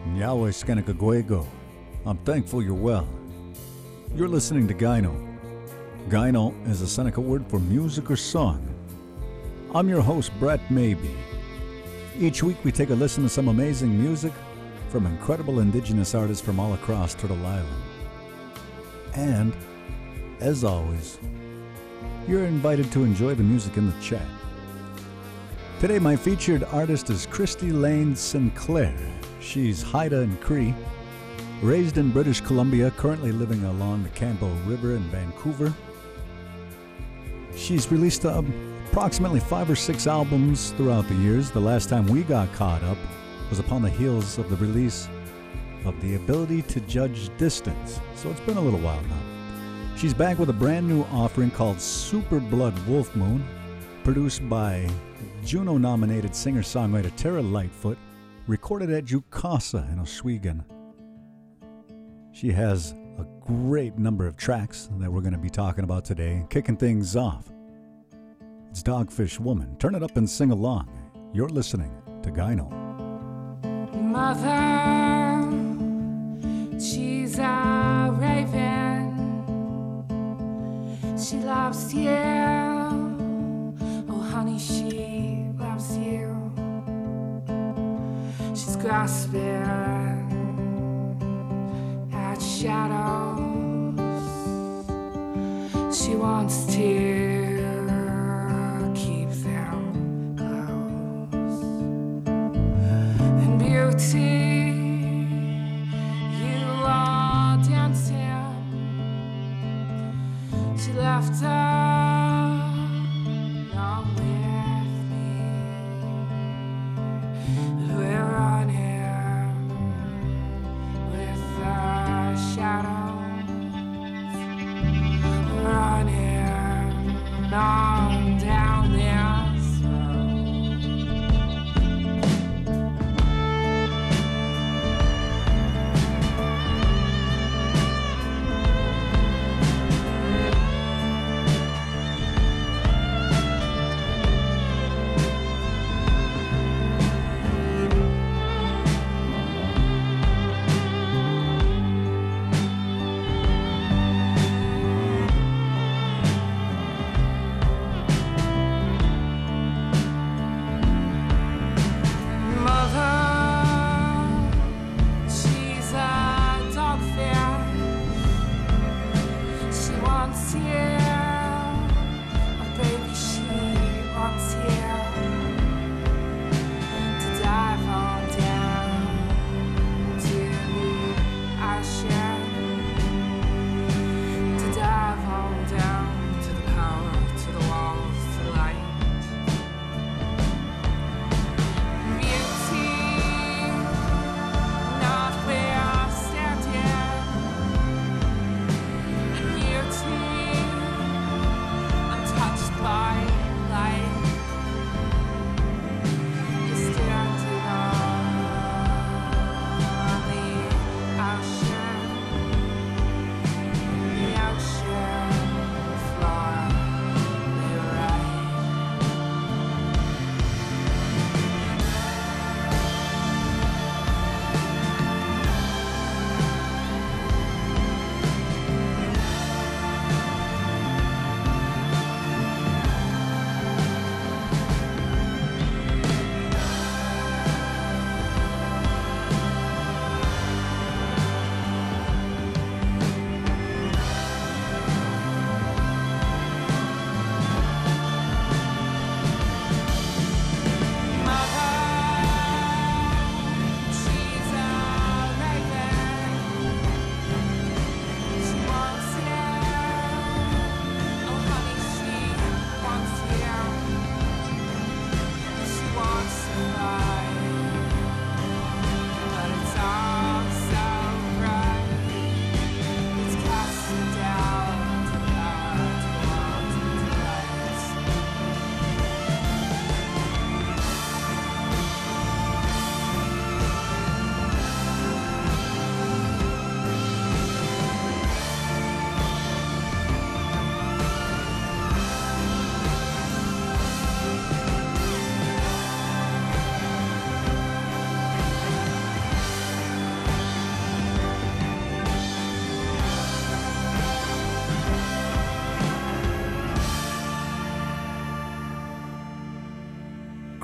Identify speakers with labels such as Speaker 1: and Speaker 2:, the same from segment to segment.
Speaker 1: Yahweh Skanakaguego. I'm thankful you're well. You're listening to Gyno. Gyno is a Seneca word for music or song. I'm your host, Brett Maybe. Each week we take a listen to some amazing music from incredible indigenous artists from all across Turtle Island. And, as always, you're invited to enjoy the music in the chat. Today my featured artist is Christy Lane Sinclair. She's Haida and Cree, raised in British Columbia, currently living along the Campbell River in Vancouver. She's released approximately 5 or 6 albums throughout the years. The last time we got caught up was upon the heels of the release of The Ability to Judge Distance, so it's been a little while now. She's back with a brand new offering called Super Blood Wolf Moon, produced by Juno-nominated singer-songwriter Tara Lightfoot, recorded at Jukasa in Oswego. She has a great number of tracks that we're going to be talking about today. Kicking things off, it's Dogfish Woman. Turn it up and sing along. You're listening to Gyno.
Speaker 2: Mother, she's a raven. She loves you. Oh, honey, she loves you. She's grasping at shadows. She wants to keep them close. And beauty, you are dancing. She left along with me. We're running with the shadows. Running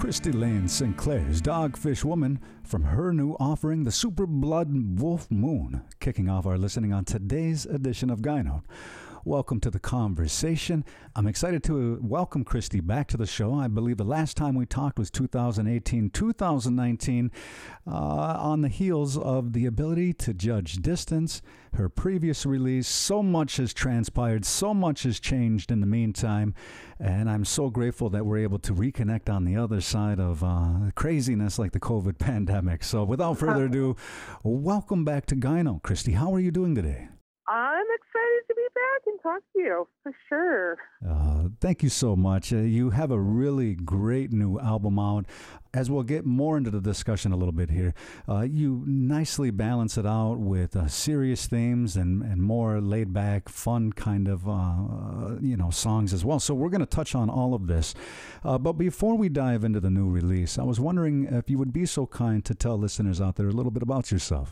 Speaker 1: Christy Lane Sinclair's Dogfish Woman from her new offering, The Super Blood Wolf Moon, kicking off our listening on today's edition of Guy Note. Welcome to the conversation. I'm excited to welcome Christy back to the show. I believe the last time we talked was 2018, 2019, on the heels of The Ability to Judge Distance, her previous release. So much has transpired, so much has changed in the meantime, and I'm so grateful that we're able to reconnect on the other side of craziness like the COVID pandemic. So without further ado, welcome back to Guy Note, Christy. How are you doing today?
Speaker 3: I'm excited to be back and talk to you, for sure.
Speaker 1: Thank you so much. You have a really great new album out. As we'll get more into the discussion a little bit here, you nicely balance it out with serious themes and more laid-back, fun kind of, songs as well. So we're going to touch on all of this. But before we dive into the new release, I was wondering if you would be so kind to tell listeners out there a little bit about yourself.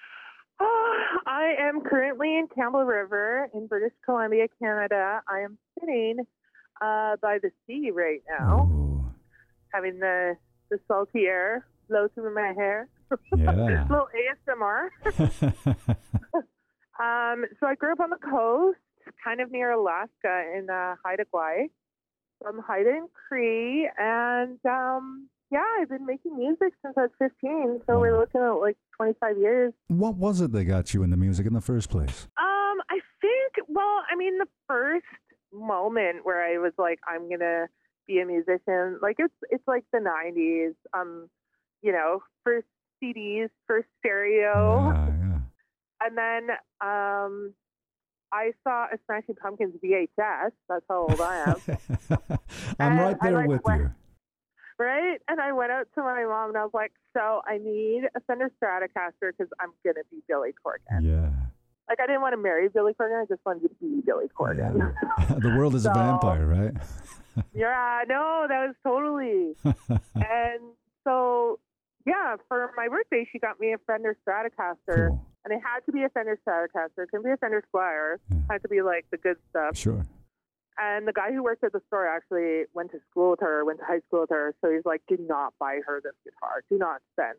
Speaker 3: I am currently in Campbell River in British Columbia, Canada. I am sitting by the sea right now, having the salty air blow through my hair.
Speaker 1: Yeah.
Speaker 3: A little ASMR. So I grew up on the coast, kind of near Alaska in Haida Gwaii. I'm Haida and Cree, and I've been making music since I was 15, so we're looking at like 25 years.
Speaker 1: What was it that got you into music in the first place?
Speaker 3: I think, the first moment where I was like, I'm going to be a musician, like it's like the 90s, first CDs, first stereo.
Speaker 1: Yeah.
Speaker 3: And then I saw a Smashing Pumpkins VHS. That's how old I am.
Speaker 1: I'm right there with you.
Speaker 3: Right? And I went out to my mom and I was like, so I need a Fender Stratocaster because I'm going to be Billy Corgan.
Speaker 1: Yeah.
Speaker 3: Like, I didn't want to marry Billy Corgan. I just wanted to be Billy Corgan.
Speaker 1: Yeah. The world is a vampire, right?
Speaker 3: Yeah, no, that was totally. And so, for my birthday, she got me a Fender Stratocaster.
Speaker 1: Cool.
Speaker 3: And it had to be a Fender Stratocaster. It couldn't be a Fender Squire.
Speaker 1: Yeah.
Speaker 3: It had to be like the good stuff.
Speaker 1: Sure.
Speaker 3: And the guy who worked at the store actually went to high school with her. So he's like, do not buy her this guitar. Do not spend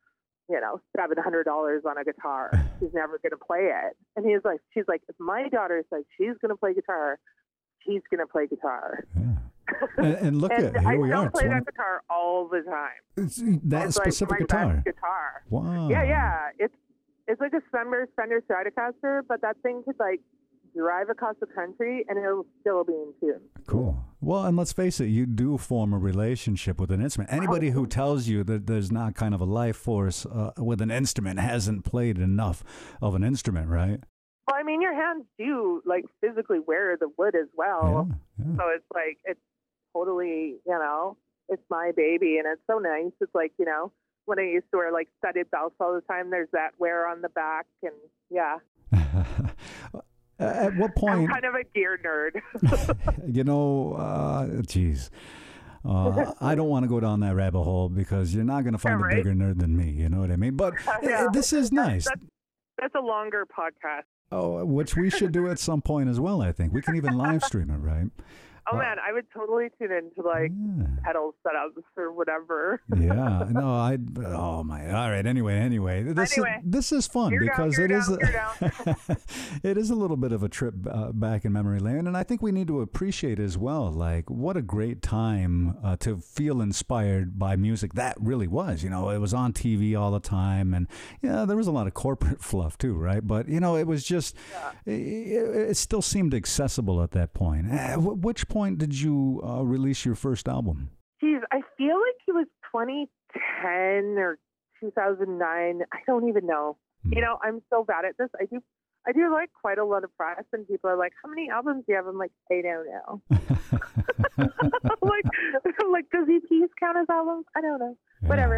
Speaker 3: $700 on a guitar. She's never going to play it. And she's like, if my daughter says she's going to play guitar, she's going to play guitar.
Speaker 1: Yeah. And look at here we are.
Speaker 3: I play that guitar all the time.
Speaker 1: That
Speaker 3: it's
Speaker 1: specific
Speaker 3: like my
Speaker 1: guitar.
Speaker 3: best guitar.
Speaker 1: Wow.
Speaker 3: Yeah. It's like a Fender Stratocaster, but that thing could like drive across the country and it'll still be in tune.
Speaker 1: Cool. Well, and let's face it, you do form a relationship with an instrument. Anybody who tells you that there's not kind of a life force with an instrument hasn't played enough of an instrument, right?
Speaker 3: Well, your hands do like physically wear the wood as well.
Speaker 1: Yeah.
Speaker 3: So it's like, it's totally, it's my baby and it's so nice. It's like, when I used to wear like studded belts all the time, there's that wear on the back and yeah.
Speaker 1: At what point?
Speaker 3: I'm kind of a gear nerd.
Speaker 1: Geez. I don't want to go down that rabbit hole because you're not going to find a bigger nerd than me. You know what I mean? But this is nice.
Speaker 3: That's a longer podcast.
Speaker 1: Oh, which we should do at some point as well, I think. We can even live stream it, right?
Speaker 3: Oh, man, I would totally tune into, like, pedal setups or whatever.
Speaker 1: Yeah. No, all right. Anyway. This is fun because it is a little bit of a trip back in memory lane. And I think we need to appreciate as well, like, what a great time to feel inspired by music. That really was, it was on TV all the time. And, there was a lot of corporate fluff too, right? But, it was just, it still seemed accessible at that point. Which point did you release your first album?
Speaker 3: Geez, I feel like it was 2010 or 2009. I don't even know. I'm so bad at this. I do like quite a lot of press, and people are like, "How many albums do you have?" I'm like, "I don't know." like, does EPs count as albums? I don't know.
Speaker 1: Yeah.
Speaker 3: Whatever.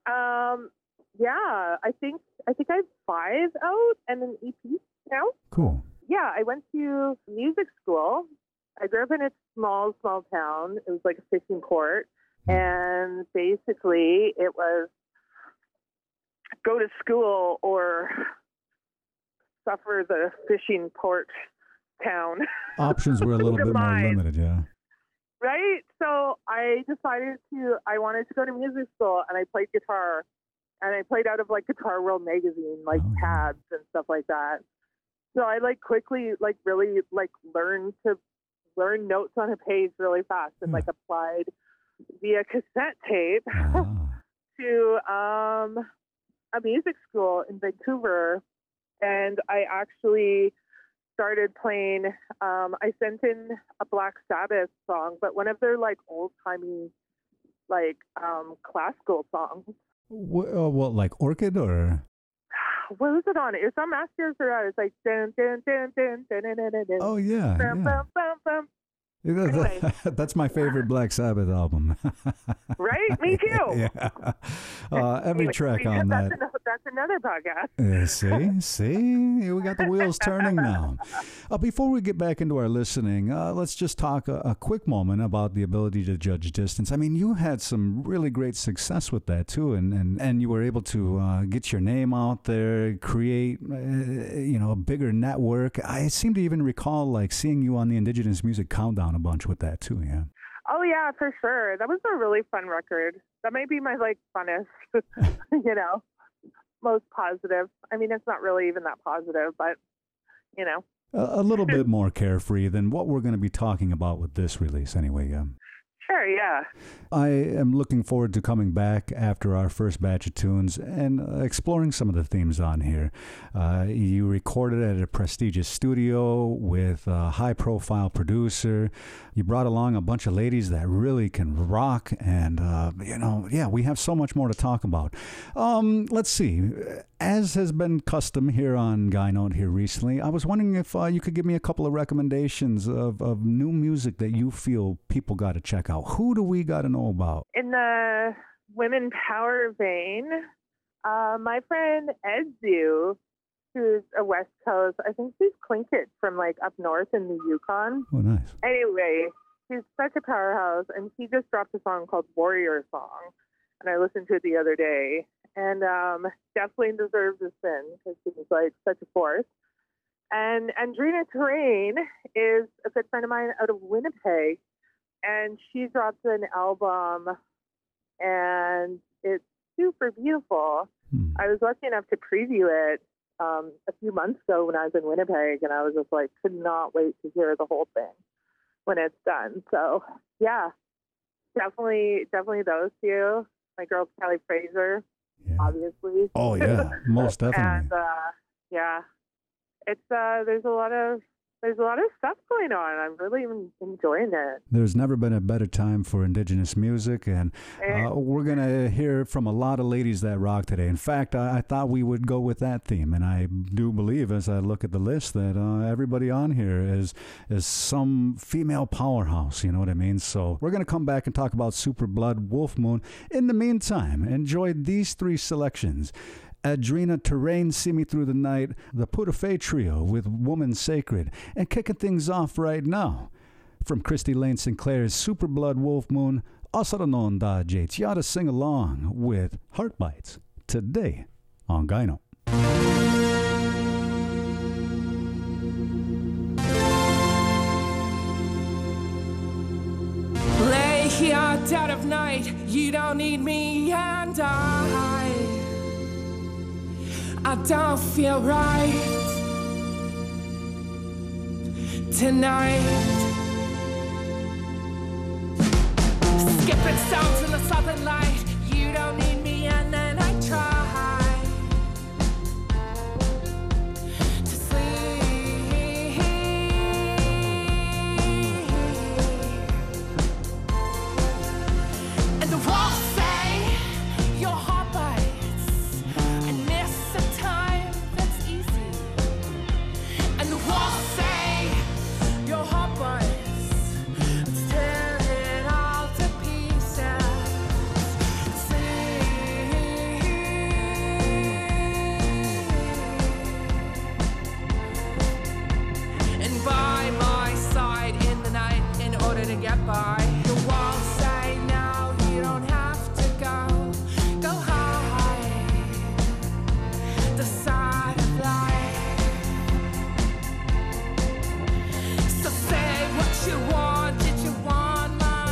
Speaker 3: I think I have 5 out and an EP now.
Speaker 1: Cool.
Speaker 3: Yeah, I went to music school. I grew up in a small town. It was like a fishing port. And basically it was go to school or suffer the fishing port town.
Speaker 1: Options were a little bit more limited, yeah.
Speaker 3: Right? So I decided I wanted to go to music school, and I played guitar, and I played out of like Guitar World magazine, like tabs and stuff like that. So I like quickly, like really like learn notes on a page really fast, and like applied via cassette tape to a music school in Vancouver. And I actually started playing, I sent in a Black Sabbath song, but one of their like old-timey like classical songs.
Speaker 1: What, like Orchid or?
Speaker 3: What was it on? It was on Masters or I was like dun, dun, dun, dun, dun, dun, dun, dun, dun.
Speaker 1: Oh yeah,
Speaker 3: Bum, bum, bum, bum. Anyway.
Speaker 1: That's my favorite Black Sabbath album.
Speaker 3: Right? Me too.
Speaker 1: Yeah. Every
Speaker 3: Anyway,
Speaker 1: track on that.
Speaker 3: That's another podcast.
Speaker 1: See, we got the wheels turning now. Before we get back into our listening, let's just talk a quick moment about the ability to judge distance. I mean, you had some really great success with that too, and you were able to get your name out there, create a bigger network. I seem to even recall like seeing you on the Indigenous Music Countdown a bunch with that too. Yeah.
Speaker 3: Oh yeah, for sure. That was a really fun record. That might be my like funnest, most positive. I mean, it's not really even that positive, but
Speaker 1: a little bit more carefree than what we're going to be talking about with this release anyway.
Speaker 3: Sure, yeah.
Speaker 1: I am looking forward to coming back after our first batch of tunes and exploring some of the themes on here. You recorded at a prestigious studio with a high-profile producer. You brought along a bunch of ladies that really can rock, and, we have so much more to talk about. Let's see. As has been custom here on Guy Note here recently, I was wondering if you could give me a couple of recommendations of new music that you feel people got to check out. Who do we got to know about?
Speaker 3: In the women power vein, my friend Edzu, who's a West Coast, I think she's Tlingit from like up north in the Yukon.
Speaker 1: Oh, nice.
Speaker 3: Anyway, she's such a powerhouse, and she just dropped a song called Warrior Song, and I listened to it the other day. And definitely deserves a spin because she was like such a force. And Andrina Terrain is a good friend of mine out of Winnipeg, and she dropped an album, and it's super beautiful. I was lucky enough to preview it a few months ago when I was in Winnipeg, and I was just like, could not wait to hear the whole thing when it's done. So yeah, definitely those two. My girl Kelly Fraser.
Speaker 1: Yeah.
Speaker 3: Obviously.
Speaker 1: Oh yeah, most definitely.
Speaker 3: And it's there's a lot of stuff going on. I'm really enjoying it.
Speaker 1: There's never been a better time for Indigenous music, and we're gonna hear from a lot of ladies that rock today. In fact, I thought we would go with that theme, and I do believe, as I look at the list, that everybody on here is some female powerhouse. You know what I mean? So we're gonna come back and talk about Super Blood Wolf Moon. In the meantime, enjoy these three selections. Andrina Terrain, See Me Through the Night, the Putafay Trio with Woman Sacred, and kicking things off right now from Christy Lane Sinclair's Super Blood Wolf Moon, Asaranon Da Jates. You ought to sing along with Heartbites today on Guy Note.
Speaker 2: Lay here dead of night, you don't need me and I don't feel right tonight. Skipping stones in the southern light, you don't need me and then I try to sleep. And the walls say your heart bites and miss a time that's easy. And the walls say your heart bites, it's tearing all to pieces. And by my side in the night, in order to get by, the walls say now you don't have to go hide the side of life. So say what you want, did you want my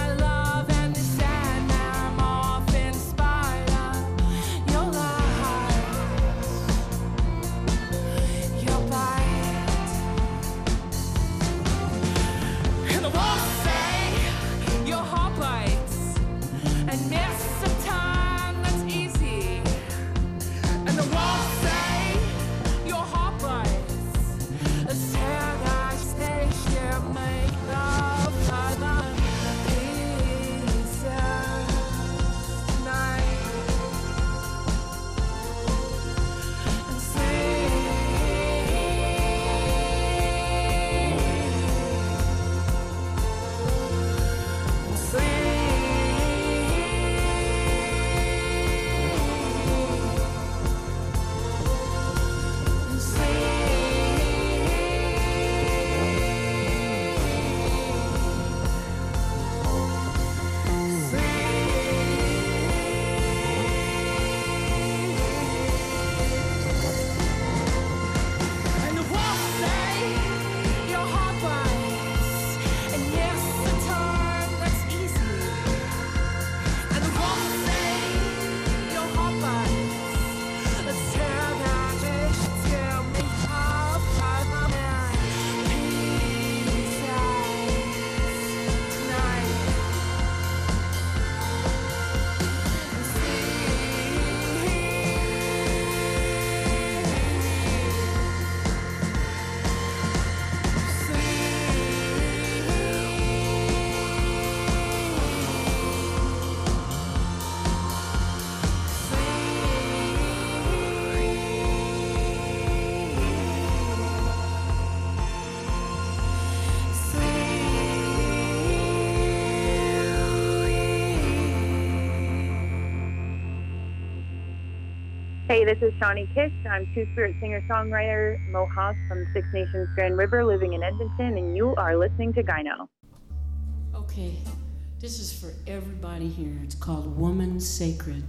Speaker 4: Hey, this is Shawnee Kish. I'm Two-Spirit singer-songwriter Mohawk from Six Nations Grand River, living in Edmonton, and you are listening to Gyno.
Speaker 5: Okay, this is for everybody here. It's called Woman Sacred.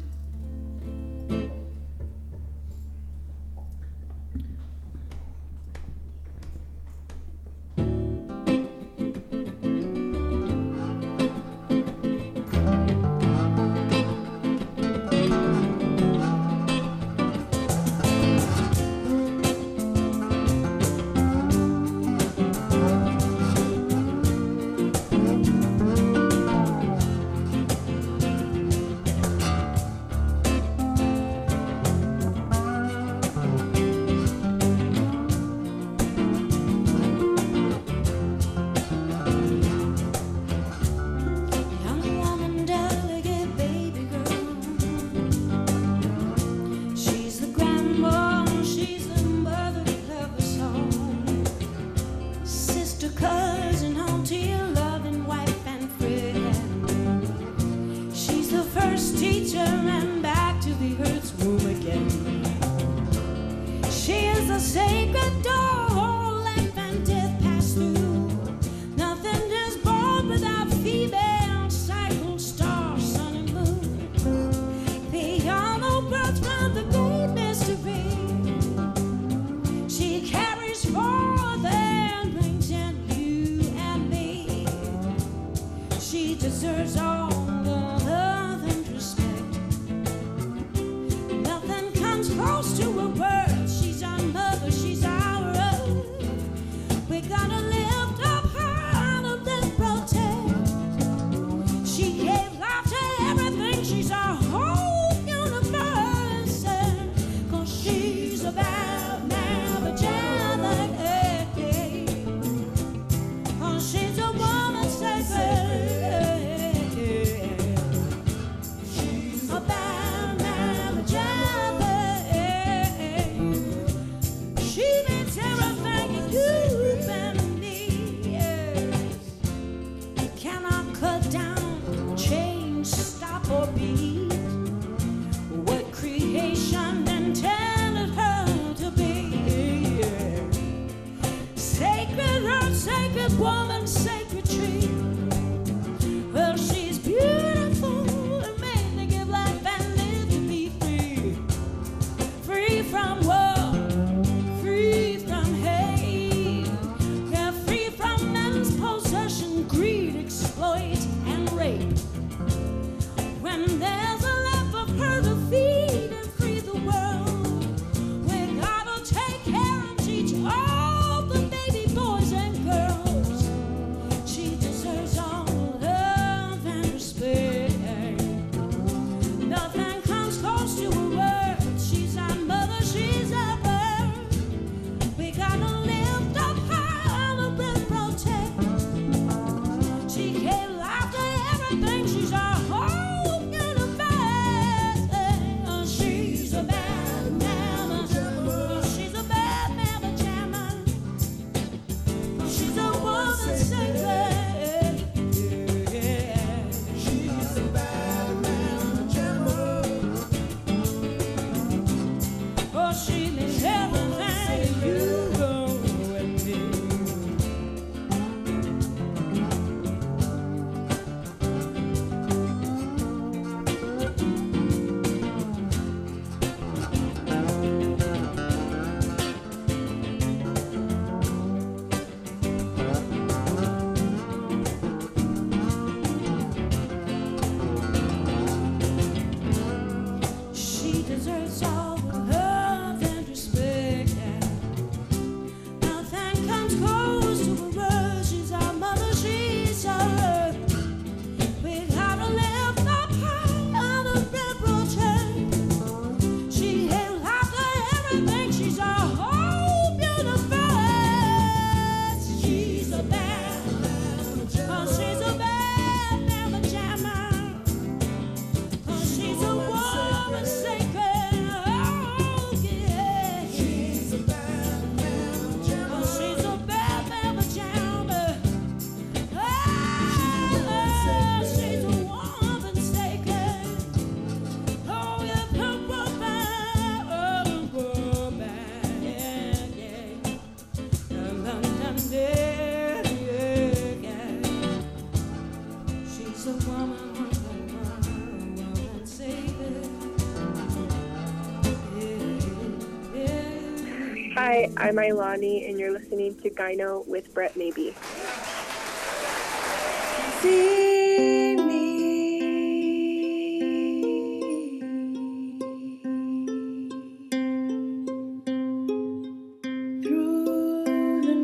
Speaker 6: Close to her birth, she's our mother, she's Hi, I'm Ilani, and you're listening to Gyno with Brett Maybe.
Speaker 2: See me through the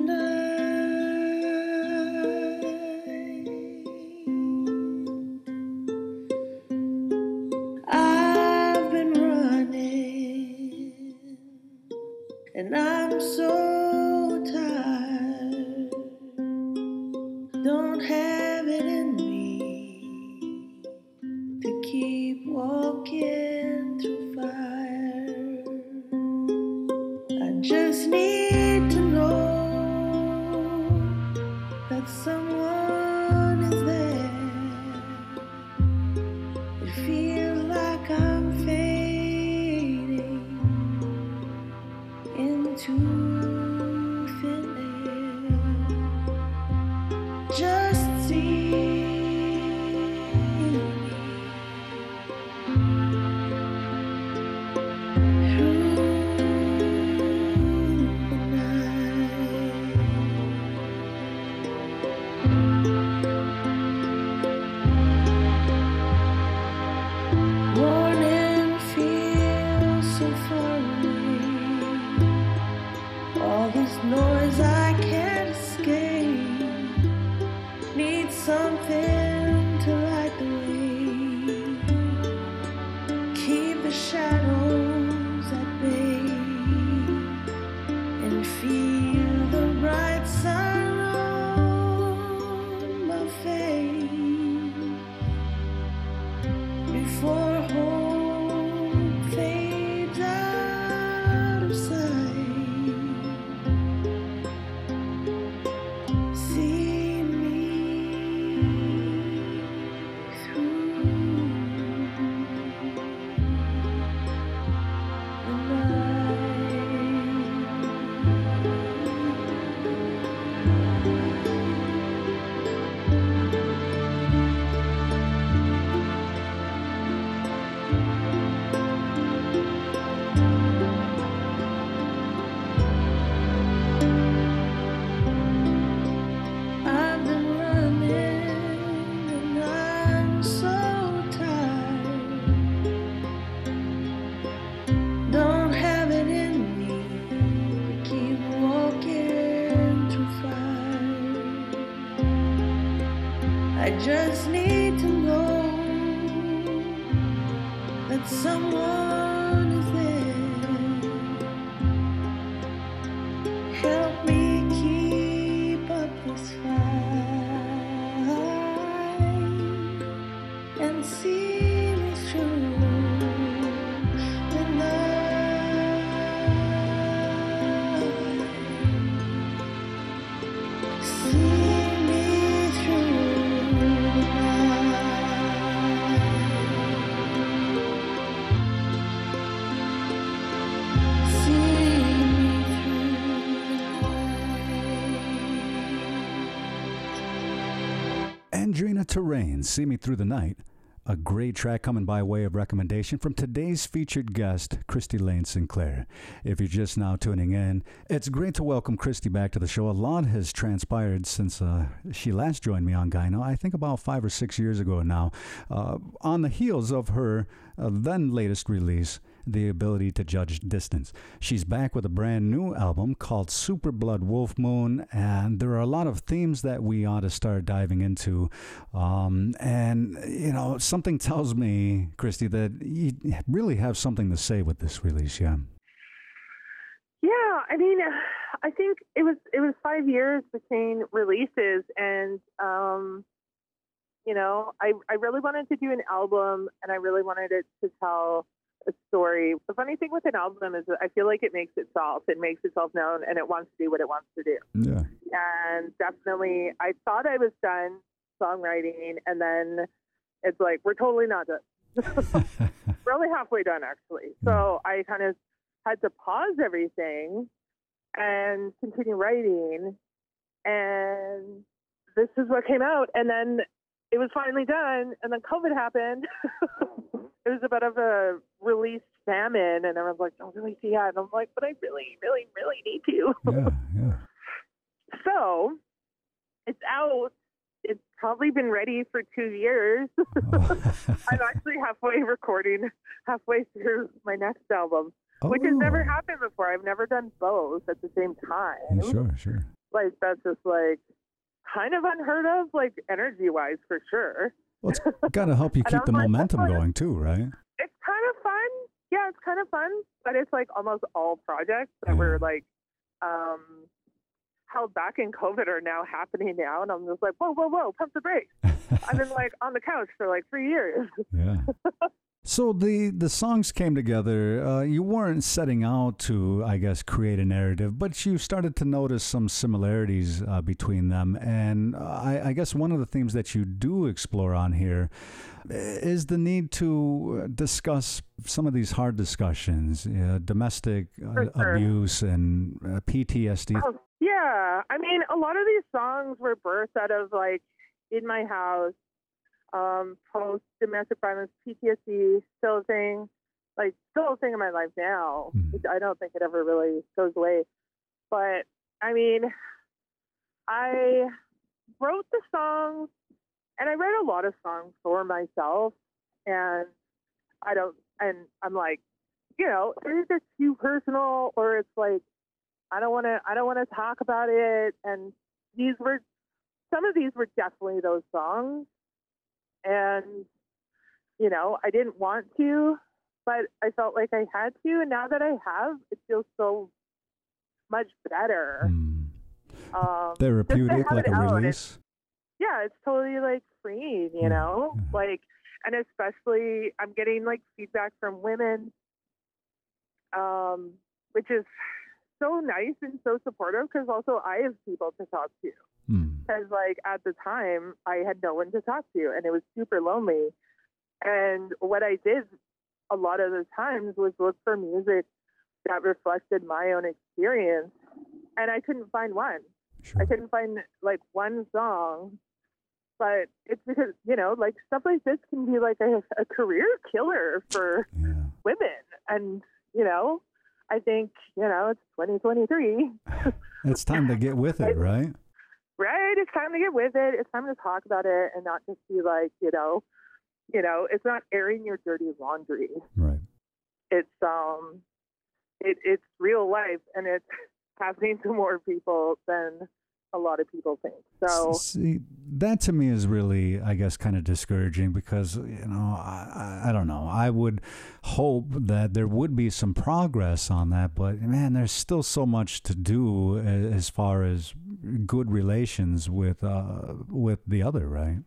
Speaker 2: night. I've been running, and I'm so tired. Don't have it in me to keep walking through fire. I just need to know that someone is there. It feels like I'm fading into thin air. Just see me through the night. Morning feels so far away. All this noise I can't escape. Need something to light the way. Keep the shadows at bay and feel the bright sun on my face before hope fades out of sight. See me through the night. I've been running and I'm so tired. Don't have it in me to keep walking through fire. I just need to know that someone is there. Help me keep up this fight and see me through the night. See me through the night. See me through the night.
Speaker 1: Andrina Terrain, See Me Through the Night. A great track coming by way of recommendation from today's featured guest, Christy Lane Sinclair. If you're just now tuning in, it's great to welcome Christy back to the show. A lot has transpired since she last joined me on Gyno, I think about 5 or 6 years ago now, on the heels of her then latest release, The Ability to Judge Distance. She's back with a brand new album called Super Blood Wolf Moon, and there are a lot of themes that we ought to start diving into. And, you know, something tells me, Christy, that you really have something to say with this release, yeah?
Speaker 3: Yeah, I mean, I think it was 5 years between releases, and you know, I really wanted to do an album, and I really wanted it to tell a story. The funny thing with an album is that I feel like it makes itself known, and it wants to do what it wants to do.
Speaker 1: Yeah.
Speaker 3: And definitely, I thought I was done songwriting, and then it's like, we're totally not done. We're only halfway done, actually. So I kind of had to pause everything and continue writing, and this is what came out. And then it was finally done, and then COVID happened. It was a bit of a release salmon, and everyone's like, don't really see that. And I'm like, but I really, really, really need to.
Speaker 1: Yeah.
Speaker 3: So it's out. It's probably been ready for 2 years. I'm actually halfway through my next album, which has never happened before. I've never done both at the same time.
Speaker 1: Yeah, sure.
Speaker 3: Like, that's just like kind of unheard of, like energy-wise, for sure.
Speaker 1: Well, it's got to help you keep the momentum going too, right?
Speaker 3: It's kind of fun. Yeah, it's kind of fun, but it's like almost all projects that were like held back in COVID are now happening now, and I'm just like, whoa, pump the brakes. I've been like on the couch for like 3 years.
Speaker 1: Yeah. So the songs came together. You weren't setting out to, I guess, create a narrative, but you started to notice some similarities between them. And I guess one of the themes that you do explore on here is the need to discuss some of these hard discussions, domestic abuse and PTSD.
Speaker 3: Oh, yeah. I mean, a lot of these songs were birthed out of like in my house. Post domestic violence, PTSD, still a thing in my life now. Which I don't think it ever really goes away. But I mean, I wrote the songs, and I write a lot of songs for myself, and I'm like, is it too personal, or it's like I don't want to talk about it. And some of these were definitely those songs. And, I didn't want to, but I felt like I had to. And now that I have, it feels so much better.
Speaker 1: Therapeutic, like a release?
Speaker 3: It's totally like freeing, like, and especially I'm getting like feedback from women, which is so nice and so supportive, because also I have people to talk to. Because like at the time I had no one to talk to, and it was super lonely. And what I did a lot of the times was look for music that reflected my own experience, and I couldn't find one. Sure. I couldn't find like one song, but it's because, like stuff like this can be like a career killer for women. And, I think, it's 2023.
Speaker 1: It's time to get with it, right?
Speaker 3: Right. It's time to get with it. It's time to talk about it and not just be like, it's not airing your dirty laundry.
Speaker 1: Right.
Speaker 3: It's it's real life, and it's happening to more people than a lot of people think. So
Speaker 1: see, that to me is really, I guess, kind of discouraging, because I don't know. I would hope that there would be some progress on that, but man, there's still so much to do as far as good relations with the other, right?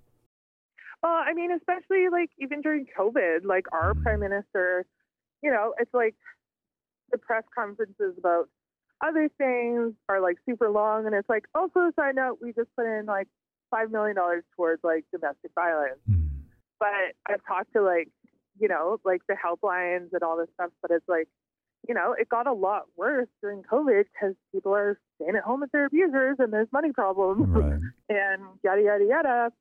Speaker 3: I mean, especially like even during COVID, like our prime minister, it's like the press conferences about other things are like super long, and it's like, also side note, we just put in like $5 million towards like domestic violence. But I've talked to like the helplines and all this stuff, but it's like, it got a lot worse during COVID because people are staying at home with their abusers, and there's money problems,
Speaker 1: right,
Speaker 3: and yada yada yada,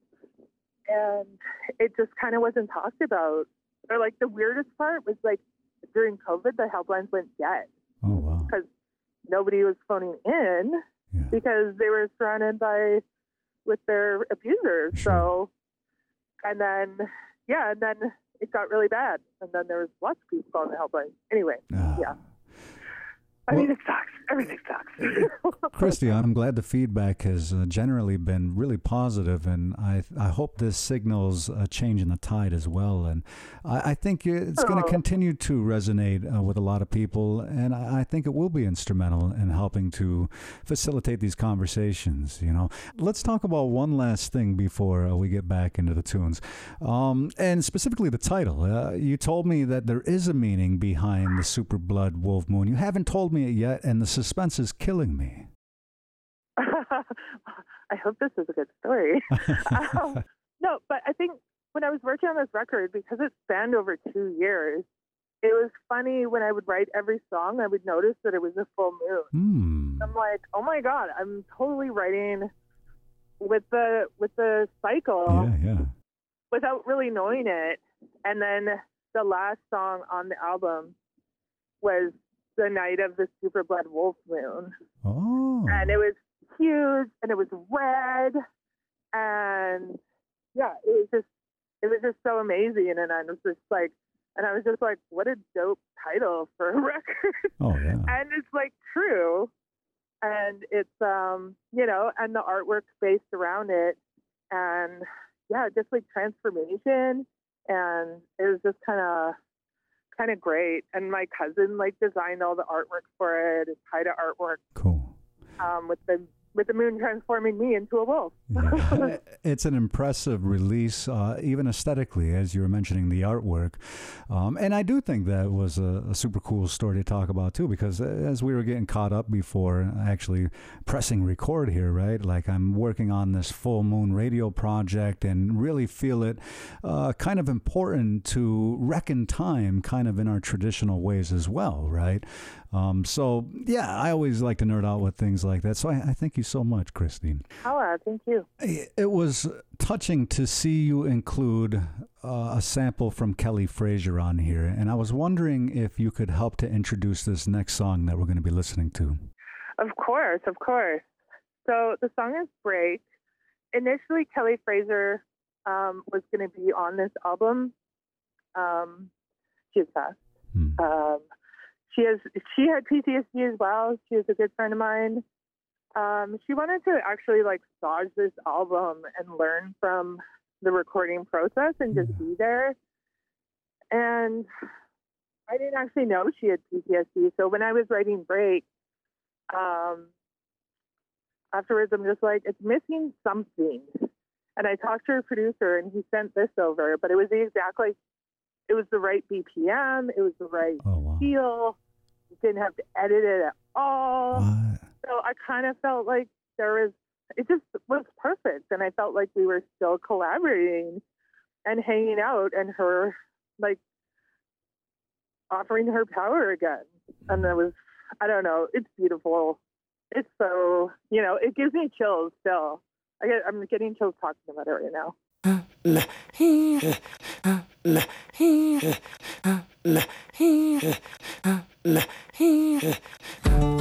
Speaker 3: and it just kind of wasn't talked about. Or like the weirdest part was like during COVID, the helplines went dead.
Speaker 1: Oh wow!
Speaker 3: Because nobody was phoning in because they were surrounded with their abusers.
Speaker 1: Sure.
Speaker 3: So, and then it got really bad. And then there was lots of people calling the helpline. Anyway, I mean, it sucks. Everything sucks.
Speaker 1: Christy, I'm glad the feedback has generally been really positive, and I hope this signals a change in the tide as well. And I think it's going to continue to resonate with a lot of people, and I think it will be instrumental in helping to facilitate these conversations. Let's talk about one last thing before we get back into the tunes, and specifically the title. You told me that there is a meaning behind the Super Blood Wolf Moon. You haven't told me it yet, and the suspense is killing me.
Speaker 3: I hope this is a good story. No, but I think when I was working on this record, because it spanned over 2 years, it was funny when I would write every song, I would notice that it was a full moon. I'm like, oh my God, I'm totally writing with the cycle
Speaker 1: Yeah.
Speaker 3: without really knowing it. And then the last song on the album was The Night of the Super Blood Wolf Moon.
Speaker 1: Oh.
Speaker 3: And it was huge, and it was red, and yeah, it was just so amazing. And I was just like, what a dope title for a record.
Speaker 1: Oh, yeah.
Speaker 3: And it's like true. And it's, you know, and the artwork's based around it. And yeah, just like transformation. And it was just kind of great. And my cousin like designed all the artwork for it. It's Haida artwork.
Speaker 1: Cool.
Speaker 3: With the moon transforming me into a wolf.
Speaker 1: Yeah. It's an impressive release, even aesthetically, as you were mentioning the artwork. And I do think that was a super cool story to talk about, too, because as we were getting caught up before actually pressing record here, right? Like I'm working on this Full Moon radio project and really feel it kind of important to reckon time kind of in our traditional ways as well, right? So, yeah, I always like to nerd out with things like that. So I thank you so much, Christine.
Speaker 3: Oh, thank you.
Speaker 1: It was touching to see you include a sample from Kelly Fraser on here. And I was wondering if you could help to introduce this next song that we're going to be listening to.
Speaker 3: Of course. So the song is Break. Initially, Kelly Fraser was going to be on this album. She has passed. She had PTSD as well. She was a good friend of mine. She wanted to actually like stage this album and learn from the recording process and just be there. And I didn't actually know she had PTSD. So when I was writing Break, afterwards I'm just like, it's missing something. And I talked to her producer and he sent this over, but it was it was the right BPM. It was the right feel. Didn't have to edit it at all.
Speaker 1: What?
Speaker 3: So I kind of felt like it just was perfect. And I felt like we were still collaborating and hanging out and her like offering her power again. And I don't know, it's beautiful. It's so, you know, it gives me chills still. I'm getting chills talking about it right now.